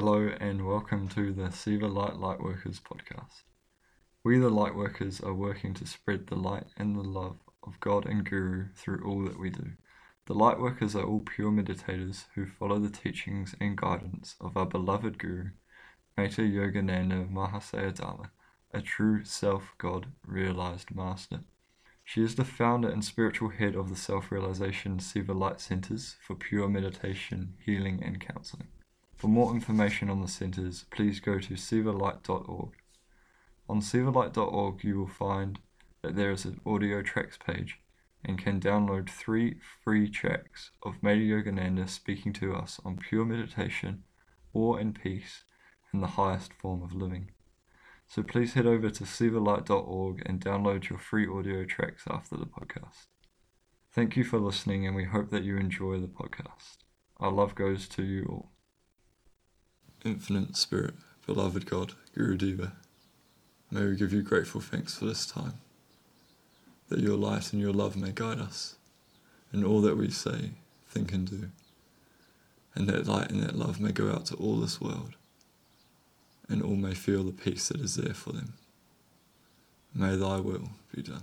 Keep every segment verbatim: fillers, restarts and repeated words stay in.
Hello and welcome to the Siva Light Lightworkers podcast. We the Lightworkers are working to spread the light and the love of God and Guru through all that we do. The Lightworkers are all pure meditators who follow the teachings and guidance of our beloved Guru, Mata Yogananda Mahasaya Dharma, a true self-God realized master. She is the founder and spiritual head of the Self-Realization Siva Light Centers for pure meditation, healing and counseling. For more information on the centers, please go to siva light dot org. On siva light dot org you will find that there is an audio tracks page and can download three free tracks of Mata Yogananda speaking to us on pure meditation, awe and peace, and the highest form of living. So please head over to siva light dot org and download your free audio tracks after the podcast. Thank you for listening and we hope that you enjoy the podcast. Our love goes to you all. Infinite Spirit, beloved God, Guru Deva, may we give you grateful thanks for this time, that your light and your love may guide us in all that we say, think and do, and that light and that love may go out to all this world, and all may feel the peace that is there for them. May thy will be done.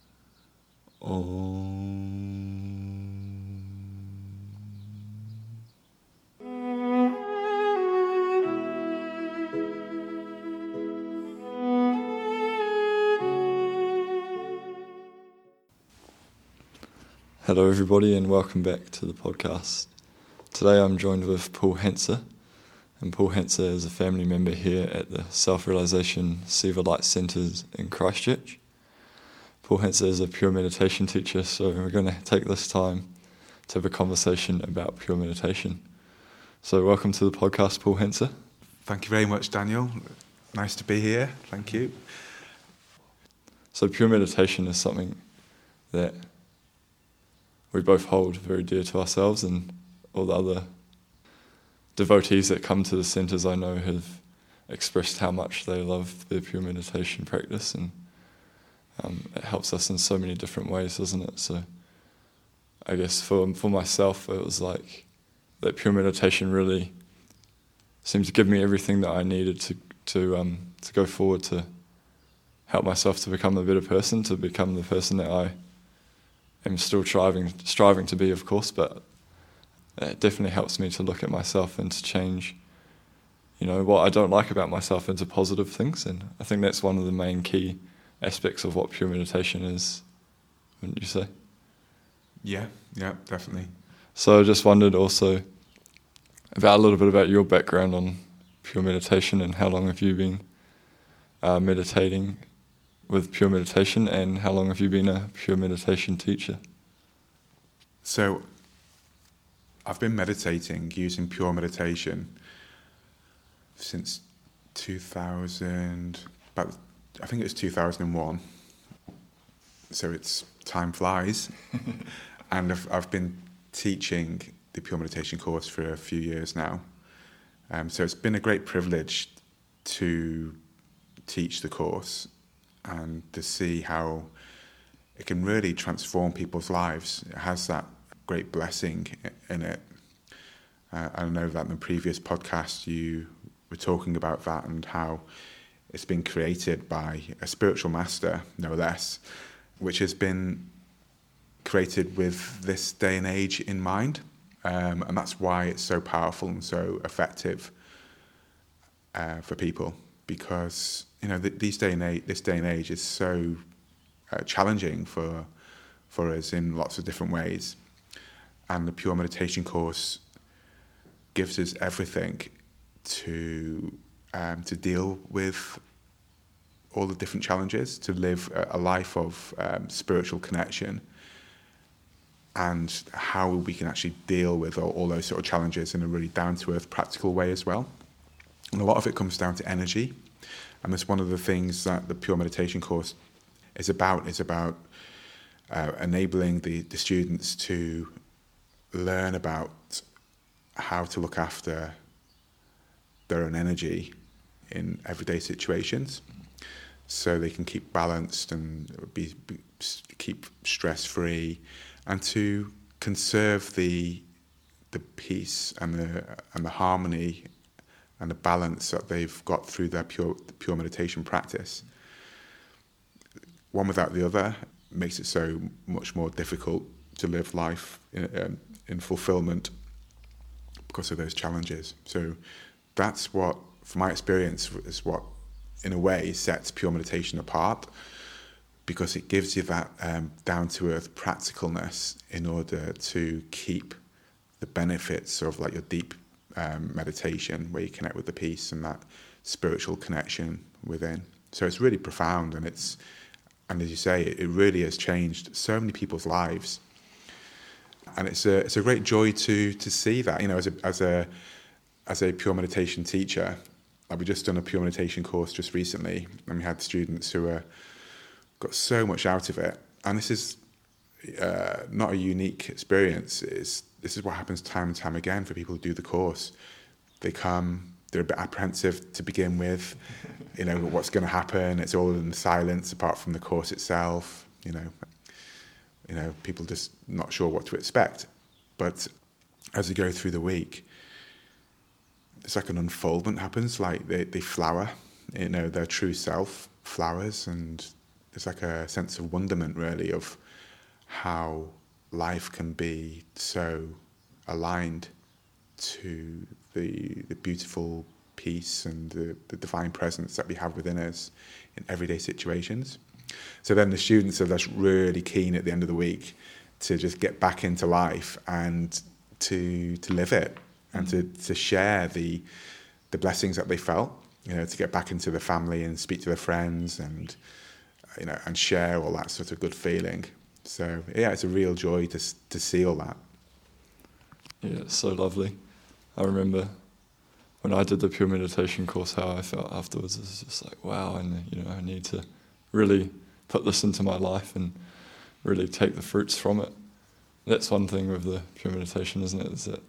Om. Hello everybody and welcome back to the podcast. Today I'm joined with Paul Henser, and Paul Henser is a family member here at the Self-Realization Siva Light Centres in Christchurch. Paul Henser is a pure meditation teacher, so we're going to take this time to have a conversation about pure meditation. So welcome to the podcast, Paul Henser. Thank you very much, Daniel. Nice to be here. Thank you. So pure meditation is something that we both hold very dear to ourselves, and all the other devotees that come to the centres I know have expressed how much they love their pure meditation practice, and um, it helps us in so many different ways, doesn't it? So I guess for for myself it was like that pure meditation really seemed to give me everything that I needed to to um, to go forward to help myself to become a better person, to become the person that I am still striving striving to be, of course, but it definitely helps me to look at myself and to change, you know, what I don't like about myself into positive things. And I think that's one of the main key aspects of what pure meditation is, wouldn't you say? Yeah, yeah, definitely. So I just wondered also about a little bit about your background on pure meditation and how long have you been uh, meditating with pure meditation, and how long have you been a pure meditation teacher? So I've been meditating, using pure meditation since two thousand, about, I think it was two thousand one. So it's time flies. And I've, I've been teaching the pure meditation course for a few years now. Um, so it's been a great privilege to teach the course and to see how it can really transform people's lives. It has that great blessing in it. Uh, I know that in the previous podcast you were talking about that and how it's been created by a spiritual master, no less, which has been created with this day and age in mind. Um, and that's why it's so powerful and so effective uh, for people, because you know th- these day and age, this day and age is so uh, challenging for for us in lots of different ways, and the pure meditation course gives us everything to um, to deal with all the different challenges, to live a, a life of um, spiritual connection, and how we can actually deal with all, all those sort of challenges in a really down-to-earth, practical way as well. And a lot of it comes down to energy. And that's one of the things that the Pure Meditation course is about, is about uh, enabling the, the students to learn about how to look after their own energy in everyday situations, so they can keep balanced and be, be keep stress-free, and to conserve the the peace and the and the harmony and the balance that they've got through their pure pure meditation practice. One without the other makes it so much more difficult to live life in, um, in fulfillment because of those challenges. So that's what, from my experience, is what, in a way, sets pure meditation apart, because it gives you that um, down-to-earth practicalness in order to keep the benefits of like your deep um, meditation, where you connect with the peace and that spiritual connection within. So it's really profound, and it's, and as you say, it really has changed so many people's lives. And it's a it's a great joy to to see that, you know, as a as a as a pure meditation teacher. Like, we just done a pure meditation course just recently, and we had students who are got so much out of it. And this is uh, not a unique experience. It's, this is what happens time and time again for people who do the course. They come, they're a bit apprehensive to begin with, you know, what's going to happen. It's all in silence apart from the course itself, you know. You know, people just not sure what to expect. But as they go through the week, it's like an unfoldment happens, like they, they flower, you know, their true self flowers, and there's like a sense of wonderment, really, of how life can be so aligned to the the beautiful peace and the, the divine presence that we have within us in everyday situations. So then the students are just really keen at the end of the week to just get back into life and to to live it, and mm. to, to share the the blessings that they felt, you know, to get back into the family and speak to their friends and, you know, and share all that sort of good feeling. So yeah, it's a real joy to to see all that. Yeah, it's so lovely. I remember when I did the pure meditation course, how I felt afterwards. It was just like, wow, and you know, I need to really put this into my life and really take the fruits from it. That's one thing with the pure meditation, isn't it? Is that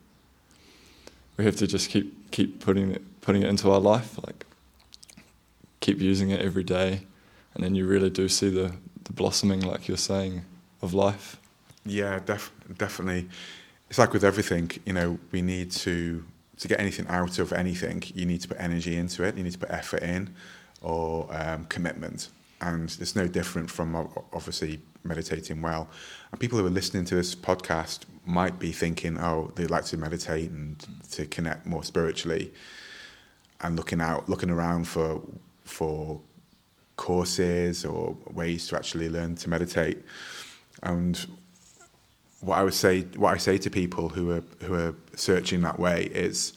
we have to just keep keep putting it putting it into our life, like keep using it every day, and then you really do see the, the blossoming, like you're saying, of life. Yeah, def- definitely. It's like with everything, you know, we need to to get anything out of anything, you need to put energy into it, you need to put effort in, or um, commitment. And it's no different from obviously meditating well. And people who are listening to this podcast might be thinking, oh, they'd like to meditate and to connect more spiritually, and looking out, looking around for for courses or ways to actually learn to meditate. And what I would say, what I say to people who are who are searching that way is,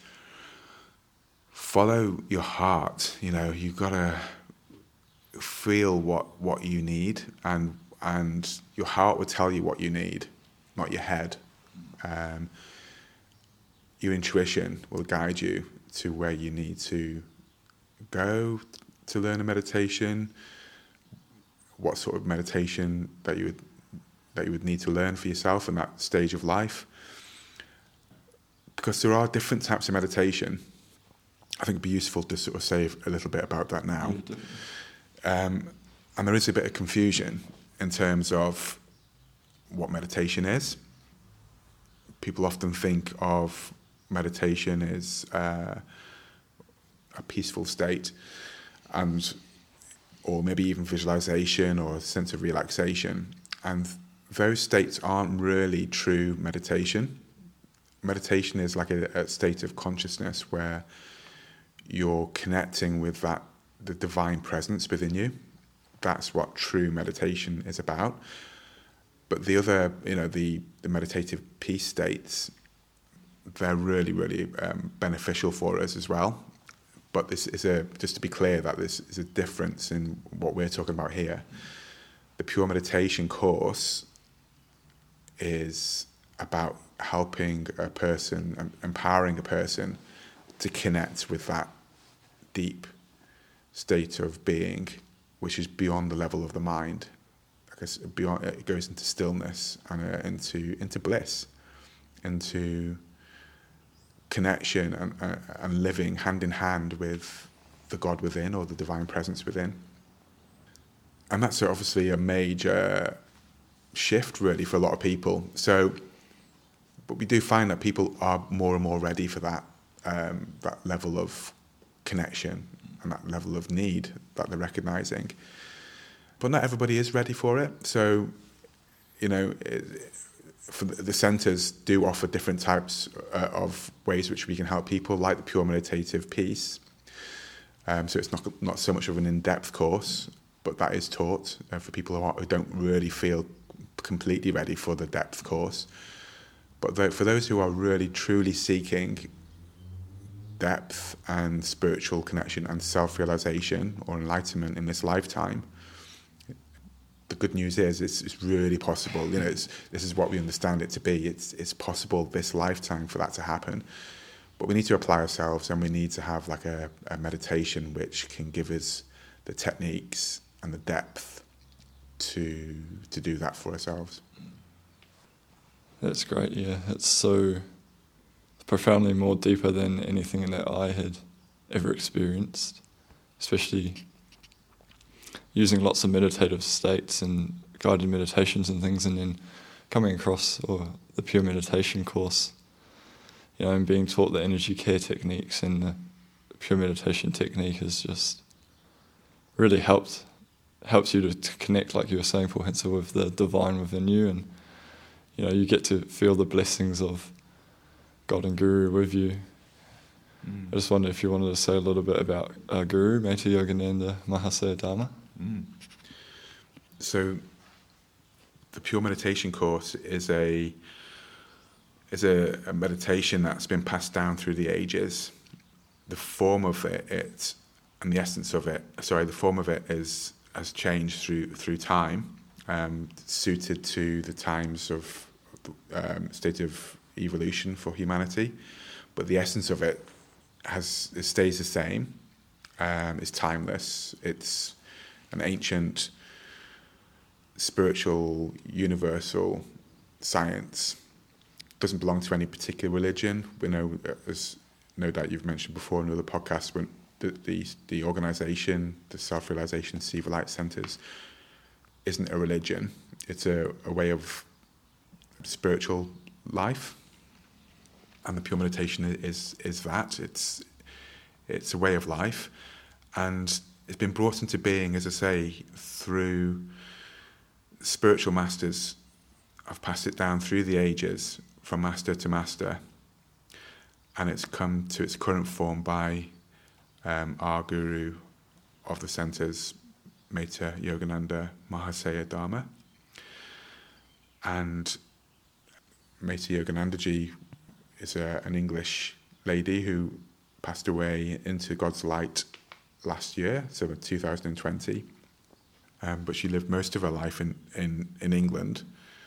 follow your heart. You know, you've got to feel what, what you need, and and your heart will tell you what you need, not your head. Um, your intuition will guide you to where you need to go to learn a meditation, what sort of meditation that you would that you would need to learn for yourself in that stage of life. Because there are different types of meditation. I think it'd be useful to sort of say a little bit about that now. Um, and there is a bit of confusion in terms of what meditation is. People often think of meditation as uh, a peaceful state, and or maybe even visualization or a sense of relaxation. And those states aren't really true meditation. Meditation is like a, a state of consciousness where you're connecting with that the divine presence within you. That's what true meditation is about. But the other, you know, the, the meditative peace states, they're really, really um, beneficial for us as well. But this is a, just to be clear, that this is a difference in what we're talking about here. The pure meditation course is about helping a person, empowering a person to connect with that deep state of being, which is beyond the level of the mind. I guess beyond, it goes into stillness and uh, into into bliss, into connection and, uh, and living hand in hand with the God within, or the divine presence within. And that's obviously a major shift, really, for a lot of people. So, but we do find that people are more and more ready for that um, that level of connection and that level of need that they're recognizing. But not everybody is ready for it. So, you know, it, for the, the centres do offer different types uh, of ways which we can help people, like the pure meditative piece. Um, so it's not not so much of an in-depth course, but that is taught uh, for people who, are, who don't really feel completely ready for the depth course. But the, for those who are really truly seeking depth and spiritual connection and self-realization or enlightenment in this lifetime, the good news is it's, it's really possible. You know, it's, this is what we understand it to be. It's it's possible this lifetime for that to happen. But we need to apply ourselves, and we need to have like a, a meditation which can give us the techniques and the depth to to do that for ourselves. That's great, yeah. It's so profoundly more deeper than anything that I had ever experienced, especially using lots of meditative states and guided meditations and things, and then coming across or the pure meditation course, you know, and being taught the energy care techniques and the pure meditation technique has just really helped helps you to, to connect, like you were saying, Paul Hensel, with the divine within you, and you know, you get to feel the blessings of God and Guru with you. Mm. I just wonder if you wanted to say a little bit about uh, Guru, Maitri Yogananda Mahasaya Dharma. Mm. So, the Pure Meditation course is a is a, a meditation that's been passed down through the ages. The form of it, it and the essence of it, sorry, the form of it is has changed through through time, um, suited to the times of um, state of evolution for humanity. But the essence of it has it stays the same. Um, it's timeless. It's an ancient, spiritual, universal science. Doesn't belong to any particular religion. We know, as no doubt you've mentioned before in other podcasts, when the the, the organisation, the Self-Realization Siva Light Centres, isn't a religion. It's a, a way of spiritual life, and the pure meditation is is that. It's it's a way of life, and it's been brought into being, as I say, through spiritual masters. I've passed it down through the ages, from master to master, and it's come to its current form by um, our guru of the centres, Maitri Yogananda Mahasaya Dharma. And Maitri Yoganandaji is a, an English lady who passed away into God's light last year, so in two thousand twenty. Um, but she lived most of her life in, in, in England,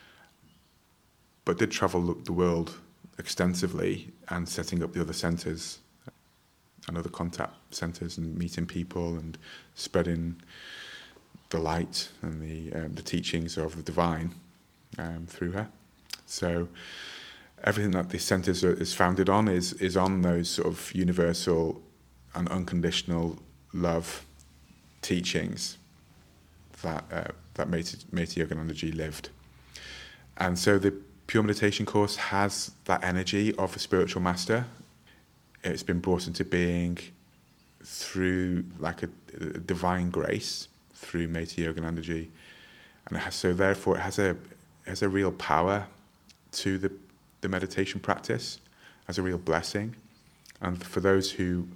but did travel the world extensively and setting up the other centres and other contact centres and meeting people and spreading the light and the um, the teachings of the divine um, through her. So everything that this centre is founded on is is on those sort of universal and unconditional love teachings that uh, that Maitri Yoganandaji lived. And so the Pure Meditation course has that energy of a spiritual master. It's been brought into being through like a, a divine grace through Maitri Yoganandaji, and it has, so therefore it has a it has a real power to the the meditation practice, as a real blessing. And for those who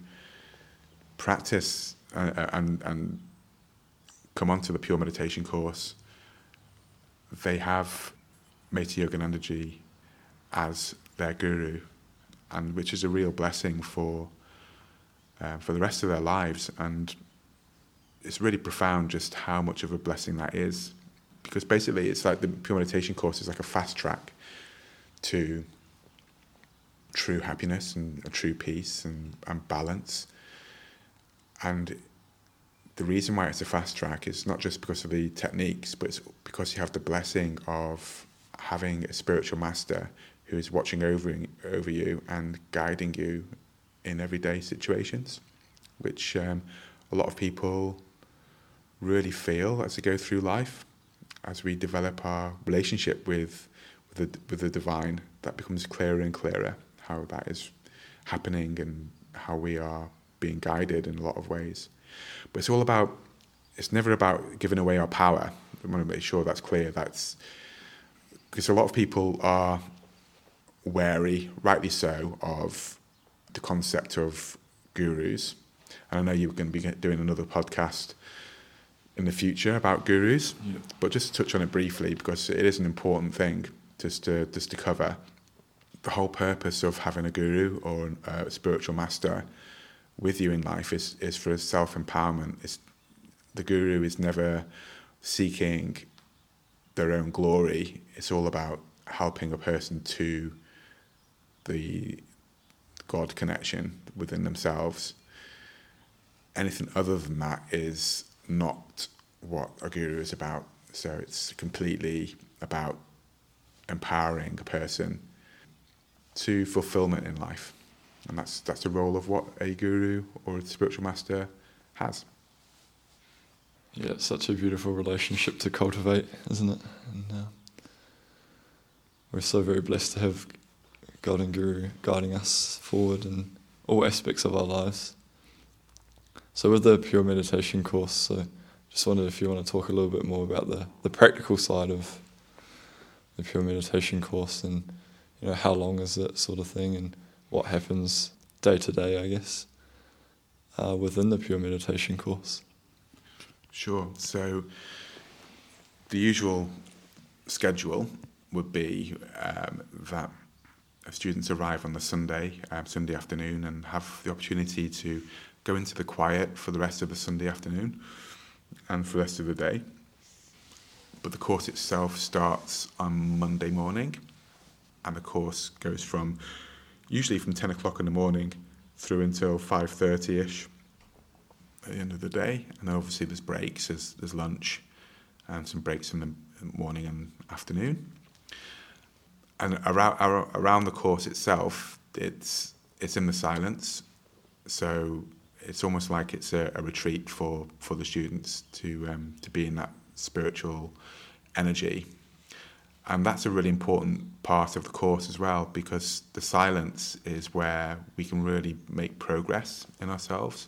practice uh, and and come onto the Pure Meditation course, they have Maitri Yoganandaji as their guru, and which is a real blessing for uh, for the rest of their lives. And it's really profound just how much of a blessing that is, because basically it's like the Pure Meditation course is like a fast track to true happiness and a true peace and, and balance. And the reason why it's a fast track is not just because of the techniques, but it's because you have the blessing of having a spiritual master who is watching over over you and guiding you in everyday situations, which um, a lot of people really feel as they go through life. As we develop our relationship with with the, with the divine, that becomes clearer and clearer how that is happening and how we are being guided in a lot of ways. But it's all about, it's never about giving away our power. I want to make sure that's clear. That's because a lot of people are wary, rightly so, of the concept of gurus. And I know you're going to be doing another podcast in the future about gurus, yeah. But just to touch on it briefly, because it is an important thing just to just to cover. The whole purpose of having a guru or a spiritual master with you in life is is for self-empowerment. It's, the guru is never seeking their own glory. It's all about helping a person to the God connection within themselves. Anything other than that is not what a guru is about. So it's completely about empowering a person to fulfillment in life. And that's that's the role of what a guru or a spiritual master has. Yeah, it's such a beautiful relationship to cultivate, isn't it? And uh, we're so very blessed to have God and Guru guiding us forward in all aspects of our lives. So with the Pure Meditation course, so just wondered if you want to talk a little bit more about the, the practical side of the Pure Meditation course, and you know, how long is it, sort of thing, and what happens day to day, I guess, uh, within the Pure Meditation course. Sure. So the usual schedule would be um, that students arrive on the Sunday, um, Sunday afternoon, and have the opportunity to go into the quiet for the rest of the Sunday afternoon and for the rest of the day. But the course itself starts on Monday morning, and the course goes from usually from ten o'clock in the morning through until five thirty-ish at the end of the day. And then obviously there's breaks, there's, there's lunch and some breaks in the morning and afternoon. And around around the course itself, it's it's in the silence, so it's almost like it's a, a retreat for, for the students to um, to be in that spiritual energy. And that's a really important part of the course as well, because the silence is where we can really make progress in ourselves,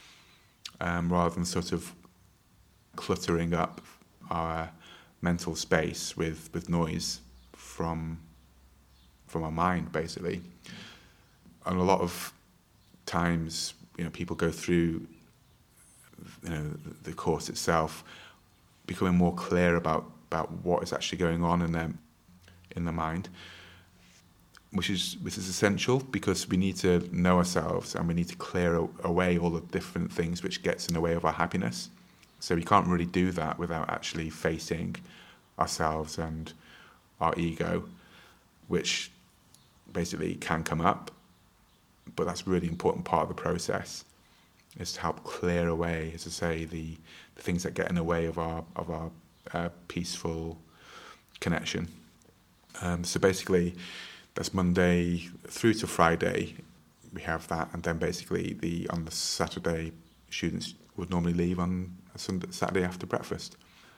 um, rather than sort of cluttering up our mental space with, with noise from from our mind, basically. And a lot of times, you know, people go through, you know, the course itself, becoming more clear about, about what is actually going on in their in their mind, which is which is essential, because we need to know ourselves and we need to clear away all the different things which gets in the way of our happiness. So we can't really do that without actually facing ourselves and our ego, which basically can come up, but that's a really important part of the process, is to help clear away, as I say, the, the things that get in the way of our of our uh, peaceful connection. Um, so basically, that's Monday through to Friday. We have that, and then basically the on the Saturday, students would normally leave on a Sunday, Saturday after breakfast.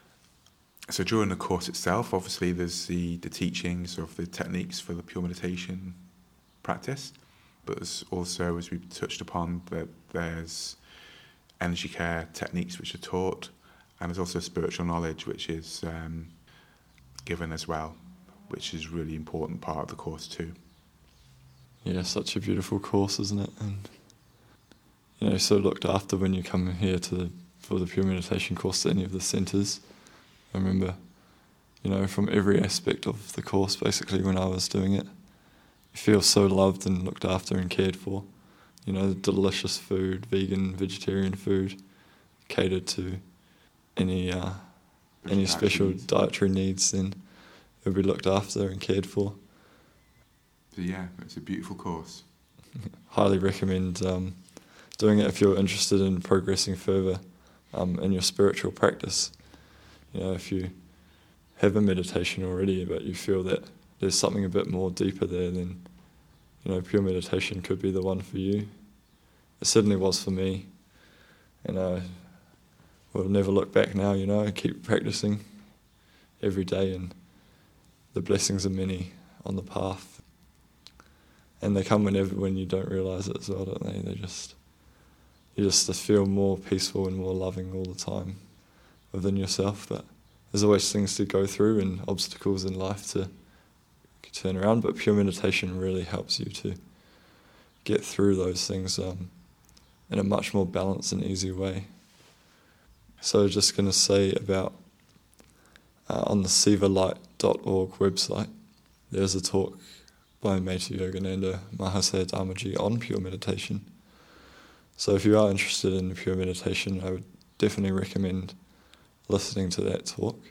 So during the course itself, obviously there's the, the teachings of the techniques for the pure meditation practice, but there's also, as we've touched upon, that there's energy care techniques which are taught, and there's also spiritual knowledge which is um, given as well, which is a really important part of the course too. Yeah, such a beautiful course, isn't it? And you know, so looked after when you come here to the, for the pure meditation course to any of the centres. I remember, you know, from every aspect of the course, basically, when I was doing it, you feel so loved and looked after and cared for. You know, delicious food, vegan, vegetarian food, catered to any uh, any special dietary needs, then it would be looked after and cared for. So yeah, it's a beautiful course. Highly recommend um, doing it if you're interested in progressing further um, in your spiritual practice. You know, if you have a meditation already, but you feel that there's something a bit more deeper there, then, you know, pure meditation could be the one for you. It certainly was for me. And I will never look back now, you know, I keep practicing every day, and the blessings are many on the path. And they come whenever, when you don't realise it as well, don't they? They just you just feel more peaceful and more loving all the time within yourself. But there's always things to go through and obstacles in life to turn around, but pure meditation really helps you to get through those things um, in a much more balanced and easy way. So just going to say about uh, on the siva light dot org website, there's a talk by Maitri Yogananda Mahasaya Dharmaji on pure meditation. So if you are interested in pure meditation, I would definitely recommend listening to that talk.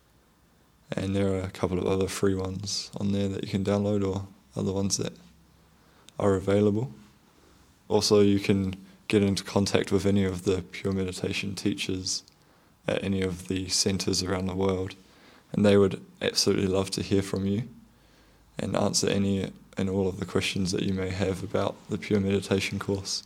And there are a couple of other free ones on there that you can download, or other ones that are available. Also, you can get into contact with any of the pure meditation teachers at any of the centres around the world, and they would absolutely love to hear from you and answer any and all of the questions that you may have about the pure meditation course.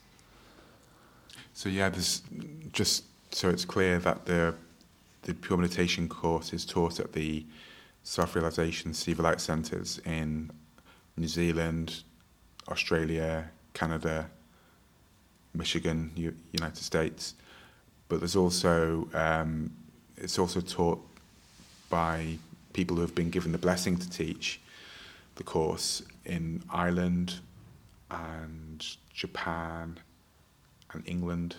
So yeah, this, just so it's clear that the the pure meditation course is taught at the Self-Realization Siva Light Centres in New Zealand, Australia, Canada, Michigan, U- United States. But there's also um, it's also taught by people who have been given the blessing to teach the course in Ireland and Japan and England.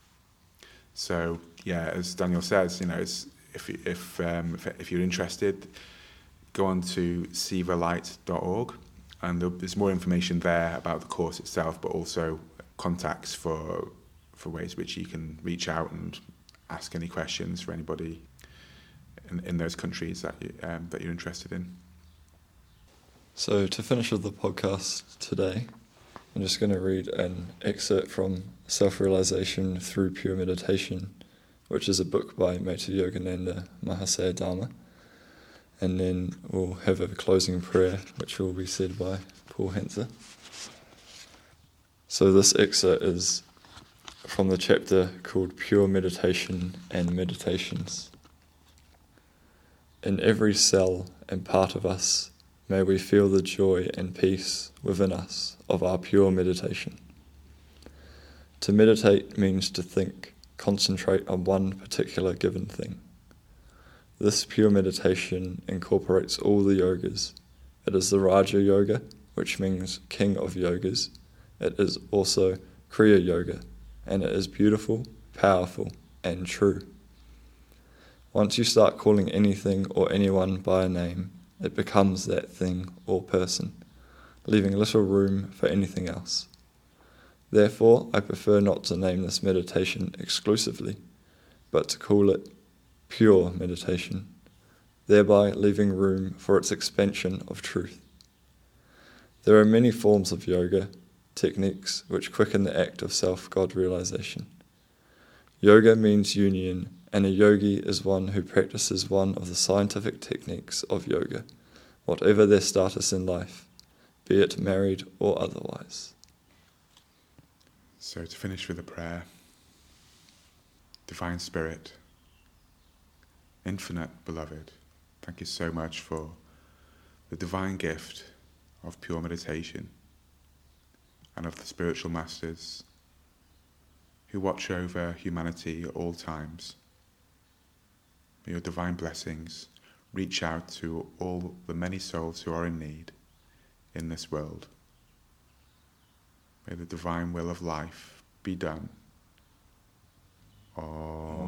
So yeah, as Daniel says, you know, it's, if if um, if, if you're interested, go on to siva light dot org, and there's more information there about the course itself, but also contacts for for ways which you can reach out and ask any questions for anybody in, in those countries that you, um, that you're interested in. So to finish with the podcast today, I'm just going to read an excerpt from Self-Realization Through Pure Meditation, which is a book by Maitri Yogananda Mahasaya Dharma. And then we'll have a closing prayer, which will be said by Paul Hanser. So this excerpt is from the chapter called Pure Meditation and Meditations. In every cell and part of us, may we feel the joy and peace within us of our pure meditation. To meditate means to think, concentrate on one particular given thing. This pure meditation incorporates all the yogas. It is the Raja Yoga, which means king of yogas. It is also Kriya Yoga, and it is beautiful, powerful, and true. Once you start calling anything or anyone by a name, it becomes that thing or person, leaving little room for anything else. Therefore, I prefer not to name this meditation exclusively, but to call it pure meditation, thereby leaving room for its expansion of truth. There are many forms of yoga, techniques which quicken the act of self-God realization. Yoga means union, and a yogi is one who practices one of the scientific techniques of yoga, whatever their status in life, be it married or otherwise. So to finish with a prayer, Divine Spirit, Infinite Beloved, thank you so much for the divine gift of pure meditation and of the spiritual masters who watch over humanity at all times. May your divine blessings reach out to all the many souls who are in need in this world. May the divine will of life be done. Om.